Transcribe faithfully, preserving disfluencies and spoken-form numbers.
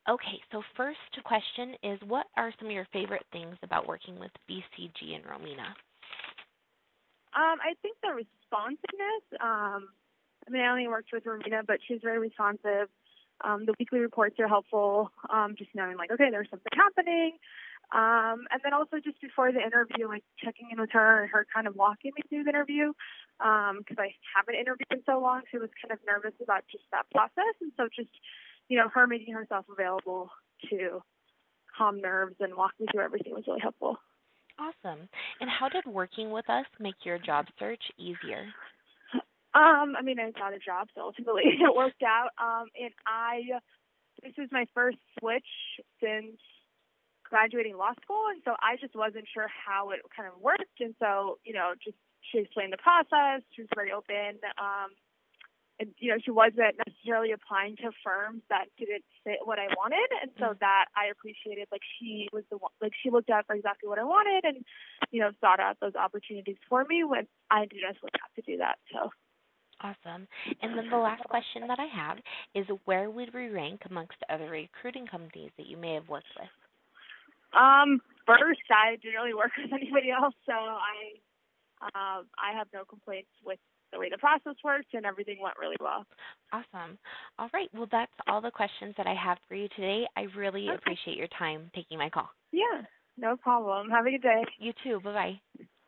Okay, so first question is, what are some of your favorite things about working with B C G and Romina? Um, I think the responsiveness. Um, I mean, I only worked with Romina, but she's very responsive. Um, the weekly reports are helpful. Um, just knowing like, okay, there's something happening. Um, and then also just before the interview, like checking in with her and her kind of walking me through the interview, because I haven't interviewed in so long, so I was kind of nervous about just that process. And so just, you know, her making herself available to calm nerves and walk me through everything was really helpful. Awesome. And how did working with us make your job search easier? Um, I mean, I got a job, so ultimately it worked out. Um, and I, this is my first switch since graduating law school, and so I just wasn't sure how it kind of worked. And so, you know, just she explained the process. She was very open. Um, and you know, she wasn't necessarily applying to firms that didn't fit what I wanted, and so Mm. that I appreciated. Like she was the one, like she looked out for exactly what I wanted, and you know, sought out those opportunities for me when I didn't necessarily have to do that. So. Awesome. And then the last question that I have is, where would we rank amongst other recruiting companies that you may have worked with? Um, first, I didn't really work with anybody else, so I um, I have no complaints with the way the process worked, and everything went really well. Awesome. All right. Well, that's all the questions that I have for you today. I really Okay. appreciate your time taking my call. Yeah, no problem. Have a good day. You too. Bye-bye.